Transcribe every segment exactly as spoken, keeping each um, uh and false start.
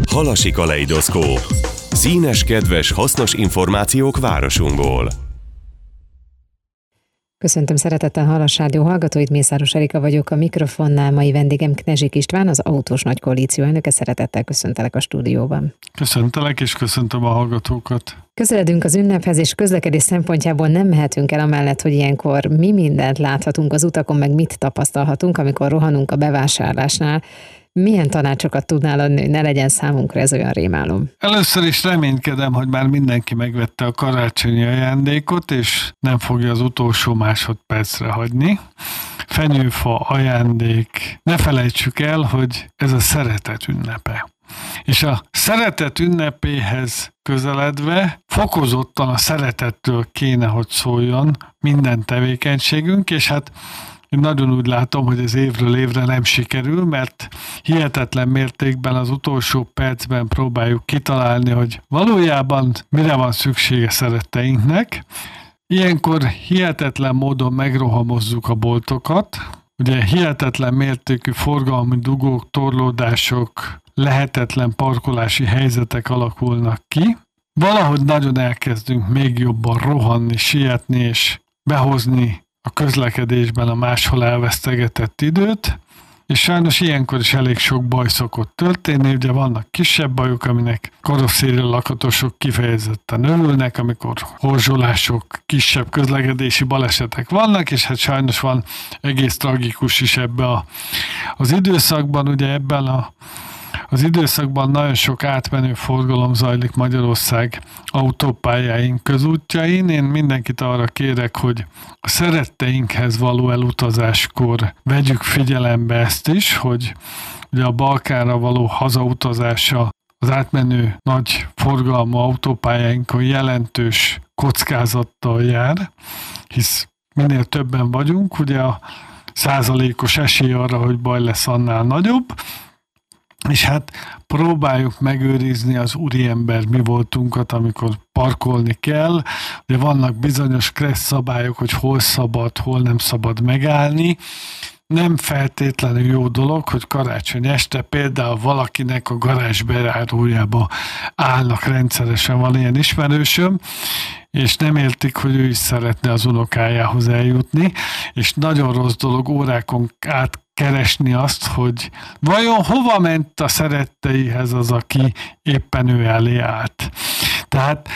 Halasi kaleidoszkóp. Színes, kedves, hasznos információk városunkból. Köszöntöm szeretettel Halas Rádió hallgatóit, Mészáros Erika vagyok a mikrofonnál, mai vendégem Knezsik István, az Autós Nagy Koalíció elnöke, szeretettel köszöntelek a stúdióban. Köszöntelek és köszöntöm a hallgatókat. Közeledünk az ünnephez, és közlekedés szempontjából nem mehetünk el amellett, hogy ilyenkor mi mindent láthatunk az utakon, meg mit tapasztalhatunk, amikor rohanunk a bevásárlásnál. Milyen tanácsokat tudnál adni, hogy ne legyen számunkra ez olyan rémálom? Először is reménykedem, hogy már mindenki megvette a karácsonyi ajándékot, és nem fogja az utolsó másodpercre hagyni. Fenyőfa, ajándék. Ne felejtsük el, hogy ez a szeretet ünnepe. És a szeretet ünnepéhez közeledve fokozottan a szeretettől kéne, hogy szóljon minden tevékenységünk, és hát én nagyon úgy látom, hogy ez évről évre nem sikerül, mert hihetetlen mértékben az utolsó percben próbáljuk kitalálni, hogy valójában mire van szüksége szeretteinknek. Ilyenkor hihetetlen módon megrohamozzuk a boltokat. Ugye hihetetlen mértékű forgalmi dugók, torlódások, lehetetlen parkolási helyzetek alakulnak ki. Valahogy nagyon elkezdünk még jobban rohanni, sietni és behozni a közlekedésben a máshol elvesztegetett időt, és sajnos ilyenkor is elég sok baj szokott történni, ugye vannak kisebb bajok, aminek karosszéria lakatosok kifejezetten örülnek, amikor horzsolások, kisebb közlekedési balesetek vannak, és hát sajnos van egész tragikus is ebbe a, az időszakban, ugye ebben a Az időszakban nagyon sok átmenő forgalom zajlik Magyarország autópályáink közútjain. Én mindenkit arra kérek, hogy a szeretteinkhez való elutazáskor vegyük figyelembe ezt is, hogy ugye a Balkánra való hazautazása az átmenő nagy forgalmú autópályáinkon jelentős kockázattal jár, hisz minél többen vagyunk, ugye a százalékos esély arra, hogy baj lesz, annál nagyobb. És hát próbáljuk megőrizni az úriember mi voltunkat, amikor parkolni kell. Ugye vannak bizonyos kressz szabályok, hogy hol szabad, hol nem szabad megállni. Nem feltétlenül jó dolog, hogy karácsony este például valakinek a garázs bejárójába állnak rendszeresen, van ilyen ismerősöm, és nem értik, hogy ő is szeretne az unokájához eljutni, és nagyon rossz dolog órákon át keresni azt, hogy vajon hova ment a szeretteihez az, aki éppen ő elé állt. Tehát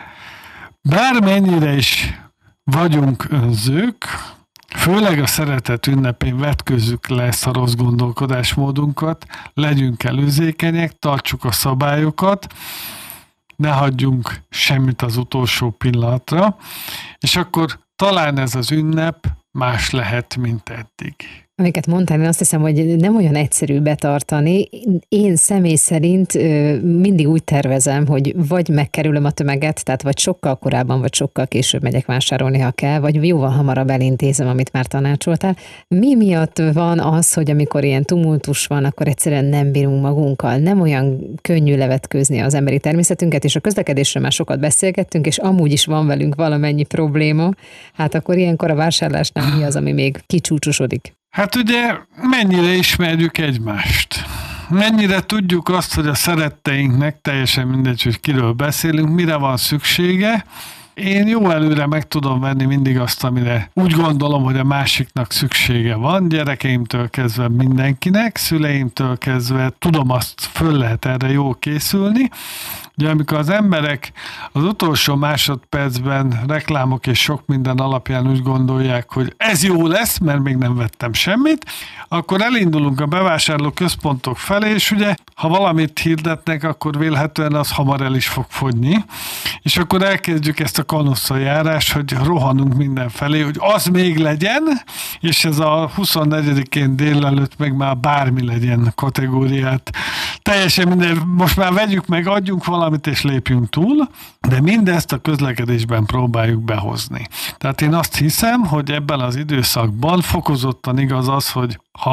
bármennyire is vagyunk önzők, főleg a szeretet ünnepén vetközzük le ezt a rossz gondolkodásmódunkat, legyünk előzékenyek, tartsuk a szabályokat, ne hagyjunk semmit az utolsó pillanatra, és akkor talán ez az ünnep más lehet, mint eddig. Amiket mondtál, én azt hiszem, hogy nem olyan egyszerű betartani. Én személy szerint mindig úgy tervezem, hogy vagy megkerülöm a tömeget, tehát vagy sokkal korábban, vagy sokkal később megyek vásárolni, ha kell, vagy jóval hamarabb elintézem, amit már tanácsoltál. Mi miatt van az, hogy amikor ilyen tumultus van, akkor egyszerűen nem bírunk magunkkal, nem olyan könnyű levetkőzni az emberi természetünket, és a közlekedésről már sokat beszélgettünk, és amúgy is van velünk valamennyi probléma, hát akkor ilyenkor a vásárlásnál mi az, ami még kicsúcsosodik? Hát ugye mennyire ismerjük egymást? Mennyire tudjuk azt, hogy a szeretteinknek, teljesen mindegy, hogy kiről beszélünk, mire van szüksége. Én jó előre meg tudom venni mindig azt, amire úgy gondolom, hogy a másiknak szüksége van, gyerekeimtől kezdve mindenkinek, szüleimtől kezdve tudom, azt föl lehet erre jól készülni. Ugye amikor az emberek az utolsó másodpercben reklámok és sok minden alapján úgy gondolják, hogy ez jó lesz, mert még nem vettem semmit, akkor elindulunk a bevásárló központok felé, és ugye, ha valamit hirdetnek, akkor vélhetően az hamar el is fog fogyni, és akkor elkezdjük ezt a kanosszajárást, hogy rohanunk mindenfelé, hogy az még legyen, és ez a huszonnegyedikén délelőtt meg már bármi legyen kategóriát. Teljesen minden, most már vegyük meg, adjunk valamit, és lépjünk túl, de mindezt a közlekedésben próbáljuk behozni. Tehát én azt hiszem, hogy ebben az időszakban fokozottan igaz az, hogy ha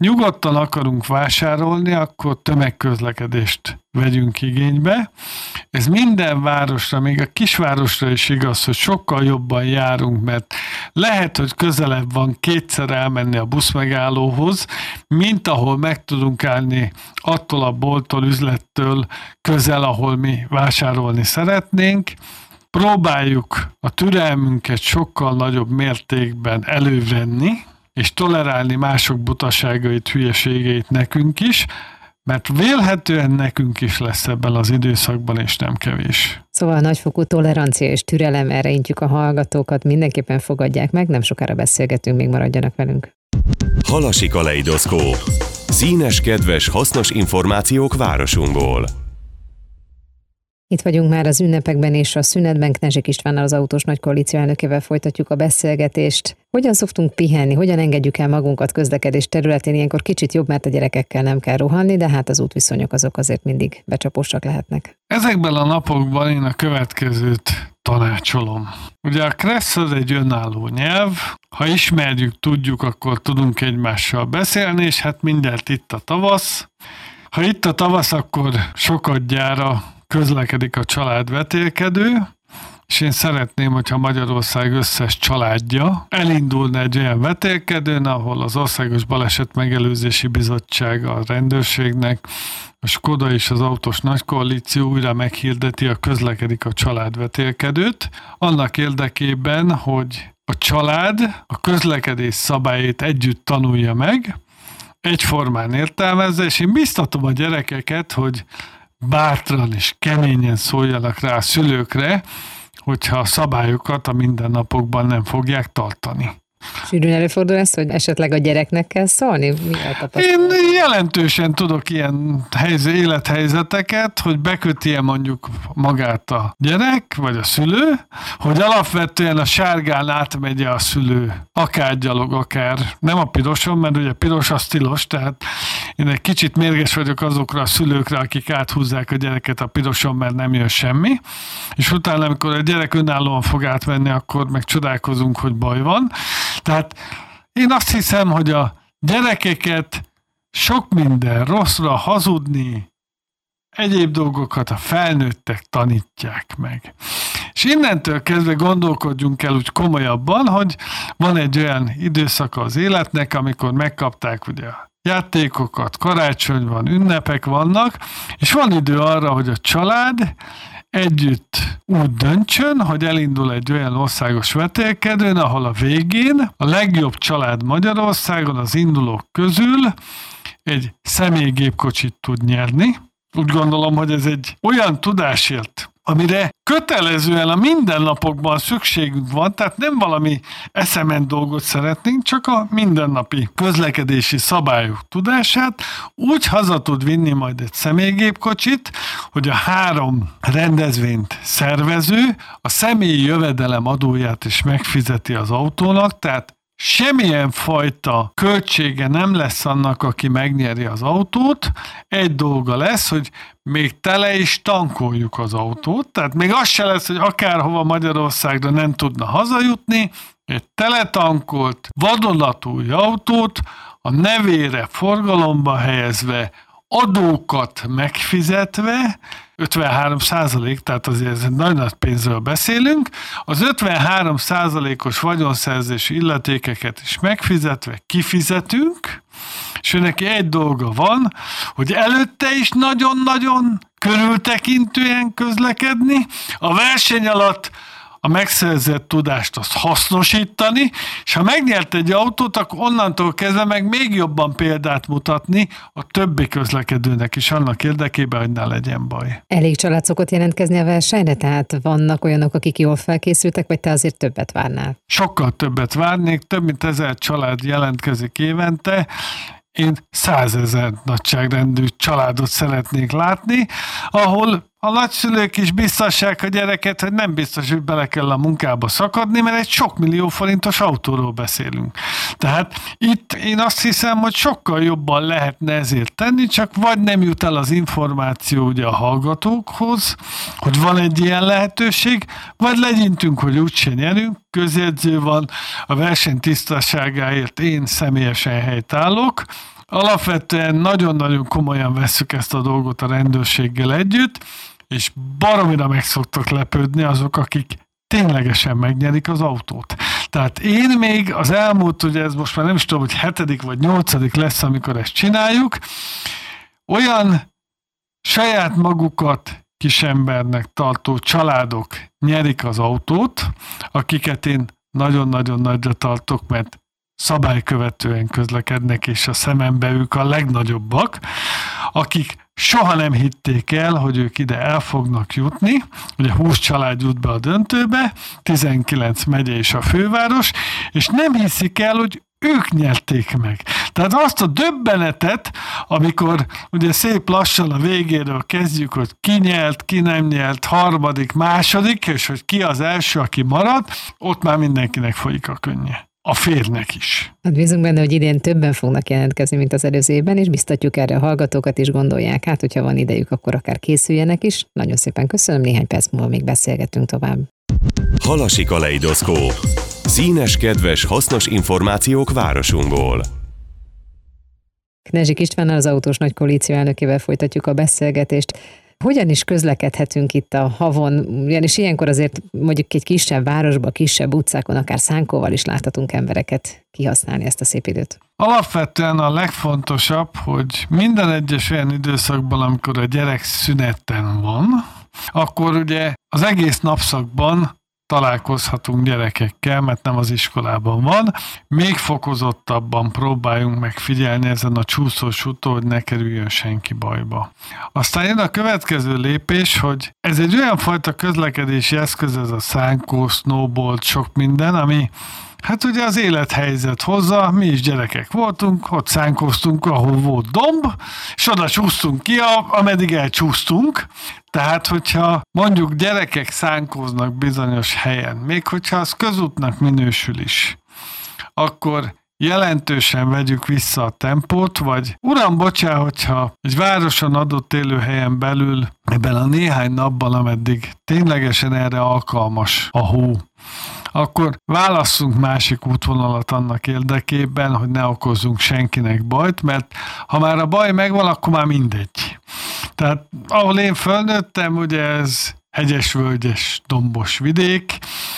nyugodtan akarunk vásárolni, akkor tömegközlekedést vegyünk igénybe. Ez minden városra, még a kisvárosra is igaz, hogy sokkal jobban járunk, mert lehet, hogy közelebb van kétszer elmenni a buszmegállóhoz, mint ahol meg tudunk állni attól a bolttól, üzlettől közel, ahol mi vásárolni szeretnénk. Próbáljuk a türelmünket sokkal nagyobb mértékben elővenni, és tolerálni mások butaságait, hülyeségeit nekünk is, mert vélhetően nekünk is lesz ebben az időszakban, és nem kevés. Szóval nagyfokú tolerancia és türelem, erre intjük a hallgatókat, mindenképpen fogadják meg, nem sokára beszélgetünk, még maradjanak velünk. Halasi Kaleidoszkóp. Színes, kedves, hasznos információk városunkból. Itt vagyunk már az ünnepekben és a szünetben, Knezsik Istvánnal, az Autós Nagy Koalíció elnökével folytatjuk a beszélgetést. Hogyan szoktunk pihenni, hogyan engedjük el magunkat közlekedés területén? Ilyenkor kicsit jobb, mert a gyerekekkel nem kell rohanni, de hát az útviszonyok azok azért mindig becsapósak lehetnek. Ezekben a napokban én a következőt tanácsolom. Ugye a Kressz az egy önálló nyelv, ha ismerjük, tudjuk, akkor tudunk egymással beszélni, és hát mindjárt itt a tavasz. Ha itt a tavasz, akkor sokat gyára közlekedik a családvetélkedő, és én szeretném, hogyha Magyarország összes családja elindulna egy olyan vetélkedőn, ahol az Országos Baleset Megelőzési Bizottság a rendőrségnek, a Skoda és az Autós Nagy Koalíció újra meghirdeti a Közlekedik a családvetélkedőt, annak érdekében, hogy a család a közlekedés szabályait együtt tanulja meg, egyformán értelmezze, és én biztatom a gyerekeket, hogy bátran és keményen szóljanak rá a szülőkre, hogyha a szabályokat a mindennapokban nem fogják tartani. Sűrűn előfordul ez, hogy esetleg a gyereknek kell szólni? Mi a tapasztalat? Én jelentősen tudok ilyen helyzet, élethelyzeteket, hogy beköti mondjuk magát a gyerek, vagy a szülő, hogy alapvetően a sárgán átmegye a szülő, akár gyalog, akár nem a piroson, mert ugye piros az tilos, tehát én egy kicsit mérges vagyok azokra a szülőkre, akik áthúzzák a gyereket a piroson, mert nem jön semmi, és utána, amikor a gyerek önállóan fog átmenni, akkor meg csodálkozunk, hogy baj van. Tehát én azt hiszem, hogy a gyerekeket sok minden rosszra, hazudni, egyéb dolgokat a felnőttek tanítják meg. És innentől kezdve gondolkodjunk el úgy komolyabban, hogy van egy olyan időszaka az életnek, amikor megkapták ugye a játékokat, karácsony van, ünnepek vannak, és van idő arra, hogy a család együtt úgy döntsön, hogy elindul egy olyan országos vetélkedőn, ahol a végén a legjobb család Magyarországon az indulók közül egy személygépkocsit tud nyerni. Úgy gondolom, hogy ez egy olyan tudásért, amire kötelezően a mindennapokban szükségünk van, tehát nem valami eszement dolgot szeretnénk, csak a mindennapi közlekedési szabályok tudását úgy haza tud vinni majd egy személygépkocsit, hogy a három rendezvényt szervező a személyi jövedelem adóját is megfizeti az autónak, tehát semmilyen fajta költsége nem lesz annak, aki megnyeri az autót. Egy dolga lesz, hogy még tele is tankoljuk az autót, tehát még az se lesz, hogy akárhova Magyarországra nem tudna hazajutni, egy teletankolt, vadonatúj autót a nevére forgalomba helyezve, adókat megfizetve, ötvenhárom százalék, tehát azért nagy nagy pénzről beszélünk, az ötvenhárom százalékos vagyonszerzési illetékeket is megfizetve kifizetünk, és neki egy dolga van, hogy előtte is nagyon-nagyon körültekintően közlekedni, a verseny alatt a megszerzett tudást azt hasznosítani, és ha megnyert egy autót, akkor onnantól kezdve meg még jobban példát mutatni a többi közlekedőnek is annak érdekében, hogy ne legyen baj. Elég család szokott jelentkezni a versenyre, tehát vannak olyanok, akik jól felkészültek, vagy te azért többet várnál? Sokkal többet várnék, több mint ezer család jelentkezik évente. Én százezer nagyságrendű családot szeretnék látni, ahol a nagyszülők is biztassák a gyereket, hogy nem biztos, hogy bele kell a munkába szakadni, mert egy sok millió forintos autóról beszélünk. Tehát itt én azt hiszem, hogy sokkal jobban lehetne ezért tenni, csak vagy nem jut el az információ ugye a hallgatókhoz, hogy van egy ilyen lehetőség, vagy legyintünk, hogy úgyse nyerünk, közjegyző van, a verseny tisztaságáért én személyesen helytállok, Alapvetően nagyon-nagyon komolyan vesszük ezt a dolgot a rendőrséggel együtt, és baromira meg szoktak lepődni azok, akik ténylegesen megnyerik az autót. Tehát én még az elmúlt, ugye ez most már nem is tudom, hogy hetedik vagy nyolcadik lesz, amikor ezt csináljuk, olyan saját magukat kisembernek tartó családok nyerik az autót, akiket én nagyon-nagyon nagyra tartok, mert szabálykövetően közlekednek, és a szemembe ők a legnagyobbak, akik soha nem hitték el, hogy ők ide el fognak jutni. Ugye húsz család jut be a döntőbe, tizenkilenc megye és a főváros, és nem hiszik el, hogy ők nyerték meg. Tehát azt a döbbenetet, amikor ugye szép lassan a végéről kezdjük, hogy ki nyert, ki nem nyert, harmadik, második, és hogy ki az első, aki marad, ott már mindenkinek folyik a könnye. A férnek is. Hát bízunk benne, hogy idén többen fognak jelentkezni, mint az előző évben, és biztatjuk erre a hallgatókat is, gondolják át, hogyha van idejük, akkor akár készüljenek is. Nagyon szépen köszönöm, néhány perc múlva még beszélgetünk tovább. Halasi kaleidoszkóp. Színes, kedves, hasznos információk városunkból. Knezsik Istvánnal, az Autós Nagy Koalíció elnökével folytatjuk a beszélgetést. Hogyan is közlekedhetünk itt a havon? Ugyanis ilyenkor azért mondjuk egy kisebb városba, kisebb utcákon, akár szánkóval is láthatunk embereket kihasználni ezt a szép időt. Alapvetően a legfontosabb, hogy minden egyes olyan időszakban, amikor a gyerek szüneten van, akkor ugye az egész napszakban találkozhatunk gyerekekkel, mert nem az iskolában van. Még fokozottabban próbáljunk megfigyelni ezen a csúszós úton, hogy ne kerüljön senki bajba. Aztán jön a következő lépés, hogy ez egy olyan fajta közlekedési eszköz, ez a szánkó, snowboard, sok minden, ami hát ugye az élethelyzet hozza, mi is gyerekek voltunk, ott szánkóztunk, ahol volt domb, és oda csúsztunk ki, ameddig elcsúsztunk. Tehát, hogyha mondjuk gyerekek szánkóznak bizonyos helyen, még hogyha az közútnak minősül is, akkor jelentősen vegyük vissza a tempót, vagy uram, bocsá, hogyha egy városon adott élőhelyen belül ebben a néhány napban, ameddig ténylegesen erre alkalmas a hó, akkor válasszunk másik útvonalat annak érdekében, hogy ne okozzunk senkinek bajt, mert ha már a baj megvan, akkor már mindegy. Tehát ahol én fölnőttem, ugye ez hegyes-völgyes, dombos vidék,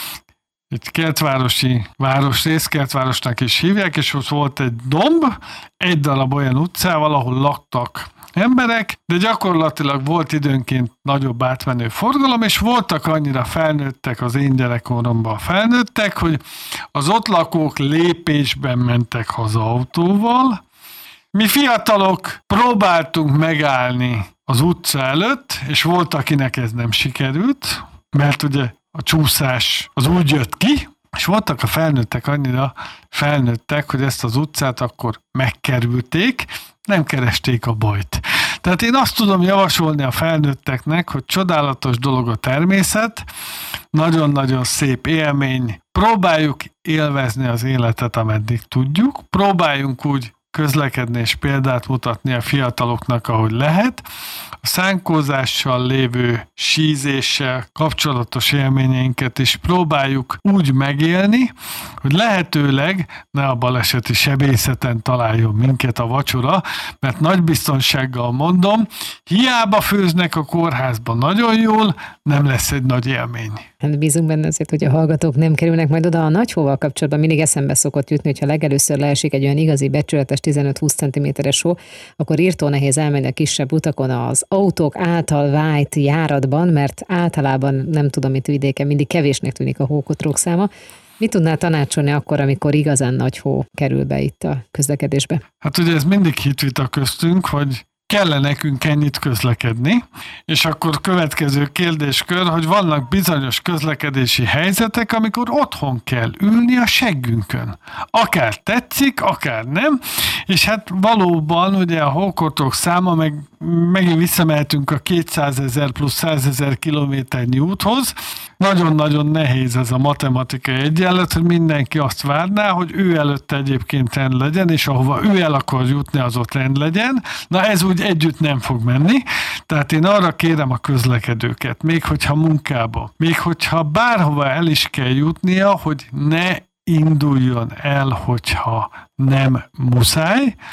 egy kertvárosi városrész, kertvárosnak is hívják, és ott volt egy domb, egy darab olyan utcával, ahol laktak emberek, de gyakorlatilag volt időnként nagyobb átmenő forgalom, és voltak annyira felnőttek az én gyerekkoromban felnőttek, hogy az ott lakók lépésben mentek haza autóval. Mi fiatalok próbáltunk megállni az utca előtt, és volt, akinek ez nem sikerült, mert ugye a csúszás az úgy jött ki, és voltak a felnőttek annyira felnőttek, hogy ezt az utcát akkor megkerülték, nem keresték a bajt. Tehát én azt tudom javasolni a felnőtteknek, hogy csodálatos dolog a természet, nagyon-nagyon szép élmény, próbáljuk élvezni az életet, ameddig tudjuk, próbáljunk úgy közlekedni és példát mutatni a fiataloknak, ahogy lehet. A szánkózással lévő sízéssel kapcsolatos élményeinket is próbáljuk úgy megélni, hogy lehetőleg ne a baleseti sebészeten találjon minket a vacsora, mert nagy biztonsággal mondom, hiába főznek a kórházban nagyon jól, nem lesz egy nagy élmény. Hát bízunk benne azért, hogy a hallgatók nem kerülnek majd oda. A nagyhóval kapcsolatban mindig eszembe szokott jutni, hogyha legelőször leesik egy olyan igazi becsületes tizenöt-húsz centiméteres hó, akkor írtó nehéz elmenni a kisebb utakon az autók által vájt járatban, mert általában nem tudom, itt vidéken mindig kevésnek tűnik a hókotrók száma. Mit tudnál tanácsolni akkor, amikor igazán nagy hó kerül be itt a közlekedésbe? Hát ugye ez mindig hitvita köztünk, hogy kell-e nekünk ennyit közlekedni, és akkor következő kérdéskör, hogy vannak bizonyos közlekedési helyzetek, amikor otthon kell ülni a seggünkön. Akár tetszik, akár nem, és hát valóban ugye a hókortok száma, meg megint visszamehetünk a kétszázezer plusz százezer kilométernyi úthoz, nagyon-nagyon nehéz ez a matematikai egyenlet, hogy mindenki azt várná, hogy ő előtte egyébként rend legyen, és ahova ő el akar jutni, az ott rend legyen. Na ez úgy együtt nem fog menni, tehát én arra kérem a közlekedőket, még hogyha munkába, még hogyha bárhova el is kell jutnia, hogy ne induljon el, hogyha nem muszáj,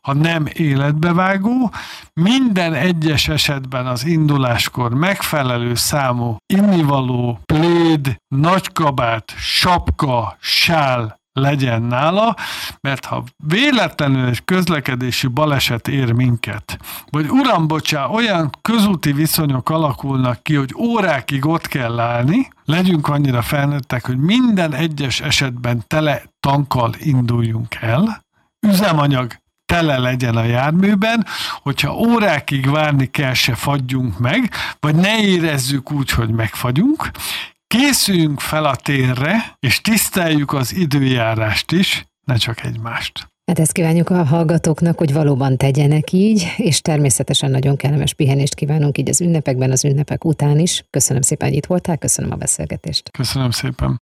ha nem életbevágó, minden egyes esetben az induláskor megfelelő számú innivaló, pléd, nagykabát, sapka, sál legyen nála, mert ha véletlenül egy közlekedési baleset ér minket, vagy uram, bocsá, olyan közúti viszonyok alakulnak ki, hogy órákig ott kell állni, legyünk annyira felnőttek, hogy minden egyes esetben tele tankkal induljunk el, üzemanyag tele legyen a járműben, hogyha órákig várni kell, se fagyjunk meg, vagy ne érezzük úgy, hogy megfagyunk, készüljünk fel a térre, és tiszteljük az időjárást is, ne csak egymást. Hát ezt kívánjuk a hallgatóknak, hogy valóban tegyenek így, és természetesen nagyon kellemes pihenést kívánunk így az ünnepekben, az ünnepek után is. Köszönöm szépen, hogy itt voltál, köszönöm a beszélgetést. Köszönöm szépen.